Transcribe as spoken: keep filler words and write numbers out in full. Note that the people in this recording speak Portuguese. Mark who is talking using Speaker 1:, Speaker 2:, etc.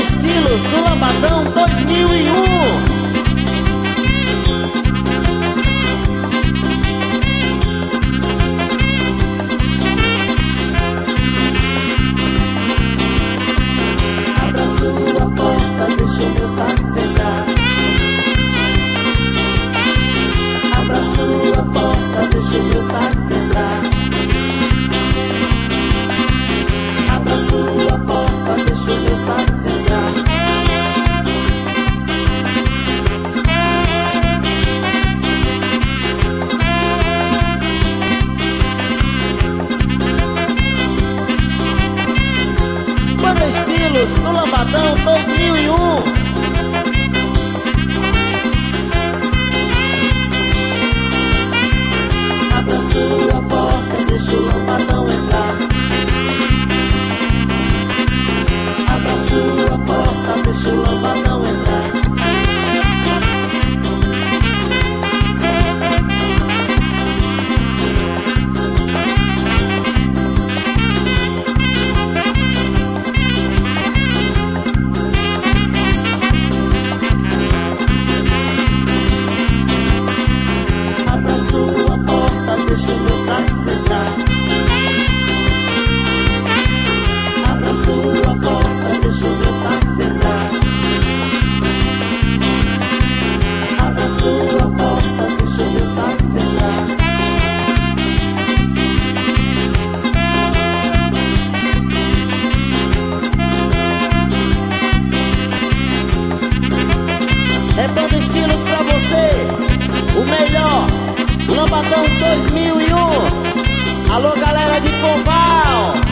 Speaker 1: Estilos do Lambadão dois mil e um.
Speaker 2: Sua porta, deixa o meu sax entrar. Abra sua porta, deixa o meu sax entrar. Abra sua porta, deixa o meu sax entrar.
Speaker 1: Banda Estilos do Lambadão dois mil e um.
Speaker 2: Abra sua porta, deixa o lambadão entrar. Abra sua porta, deixa o lambadão entrar. Abra sua porta, deixa o meu sax entrar. Abra sua porta, deixa o meu sax entrar. Abra sua porta, deixa o meu sax entrar.
Speaker 1: É Banda Estilos pra você, o melhor, Lambadão dois mil e um. Alô, galera de Pombal.